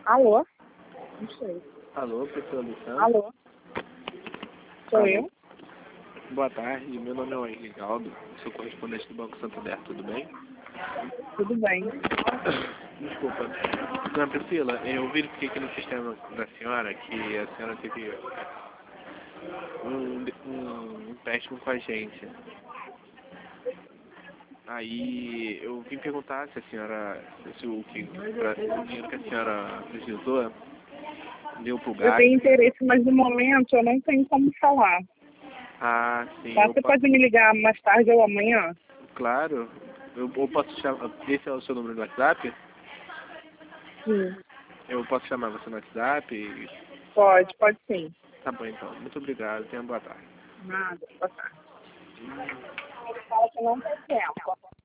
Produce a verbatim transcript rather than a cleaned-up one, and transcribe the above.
Alô? Não sei. Alô, professor Alessandro? Alô? Sou Alô. eu? Boa tarde, meu nome é Henrique Aldo, sou correspondente do Banco Santander, tudo bem? Tudo bem. Desculpa. Dona Priscila, eu verifiquei aqui no sistema da senhora que a senhora teve um, um empréstimo com a gente. Aí eu vim perguntar se a senhora, se o, que, pra, o dinheiro que a senhora precisou deu pro Eu gasto. tenho interesse, mas no momento eu não tenho como falar. Ah, sim. Tá? Eu Você posso, pode me ligar mais tarde ou amanhã? claro. Eu, eu posso chamar. Esse é o seu número do WhatsApp? Sim. Eu posso chamar você no WhatsApp? E... Pode, pode sim. Tá bom então. Muito obrigado. Tenha uma boa tarde. Nada, boa tarde. Ele fala que não tem tempo.